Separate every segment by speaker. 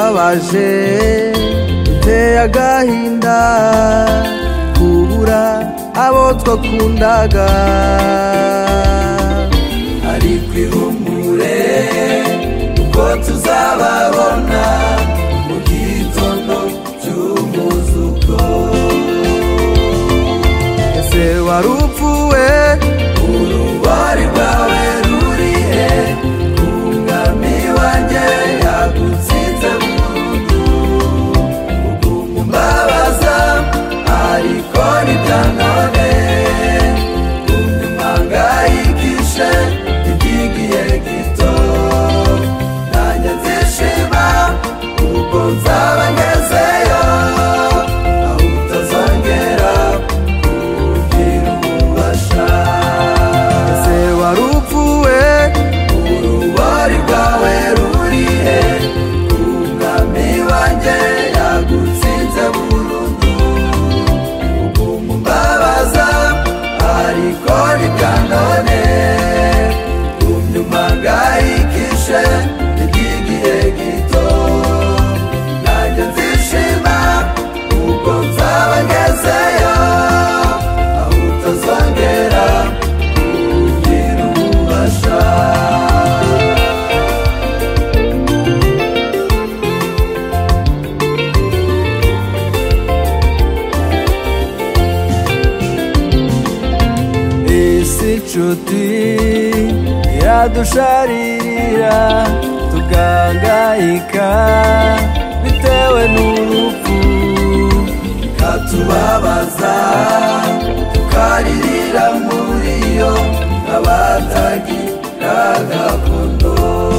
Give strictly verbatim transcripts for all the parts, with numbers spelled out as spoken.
Speaker 1: birababaje biteye agahinda kubura abo twakundaga, ariko ihumure uko tuzababona mu gitondo cy'umuzuko. Ese wari upfuwe urubari rwawe rurihe, umwami wanjye yagutsinze burundu, ukumumbabaza ariko ntibyanone, umwangayikishe iby'igihe gito, nanjye nzishima kuko nzaba ngezeyo, aho utazongera kugira ububasha. Ese wari upfuwe urubari rwawe rurihe, umwami wanjye yagutsinze burundu, ukumumbabaza ariko ntibyanone, umwangayikishe iby'igihe gito, nanjye nzishima kuko nzaba ngezeyo, aho utazongera kugira ububasha. Isi nshuti iradusharirira tugangayika bitewe n'urupfu, ikatubabaza tukaririra muri yo nk'abatagira gakondo.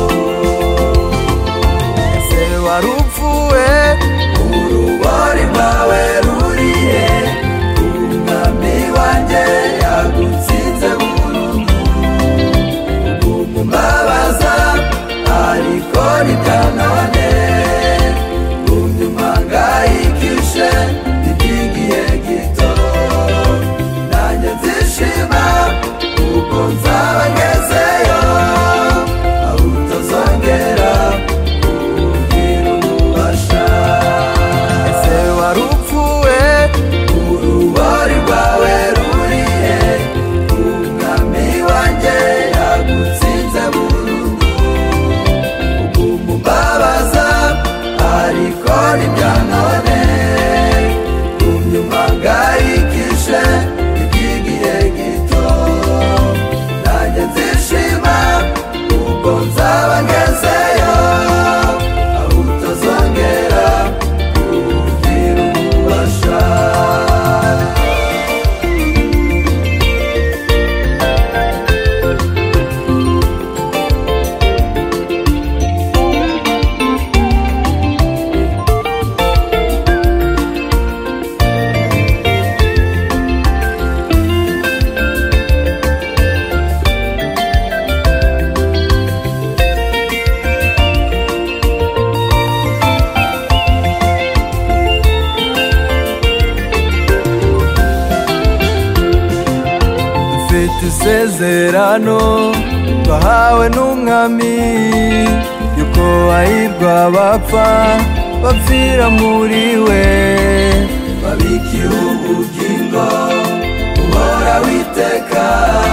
Speaker 1: Ese wari upfuwe urubari rwawe rurihe, umwami wanjye yagutsinze burundu, ukumumbabaza ariko ntibyanone, umwangayikishe iby'igihe gito, nanjye nzishima kuko nzaba ngezeyo, aho utazongera kugira ububasha. Ese wari upfuwe urubari rwawe rurihe, umwami wanjye yagutsinze burundu, ukumumbabaza ariko ntibyanone, umwangayikishe iby'igihe gito, nanjye nzishima kuko nzaba ngezeyo, aho utazongera kugira ububasha. Mfite isezerano twahawe n'umwami yuko hahirwa abapfa bapfira muri we, babikiwe ubugingo buhora witeka.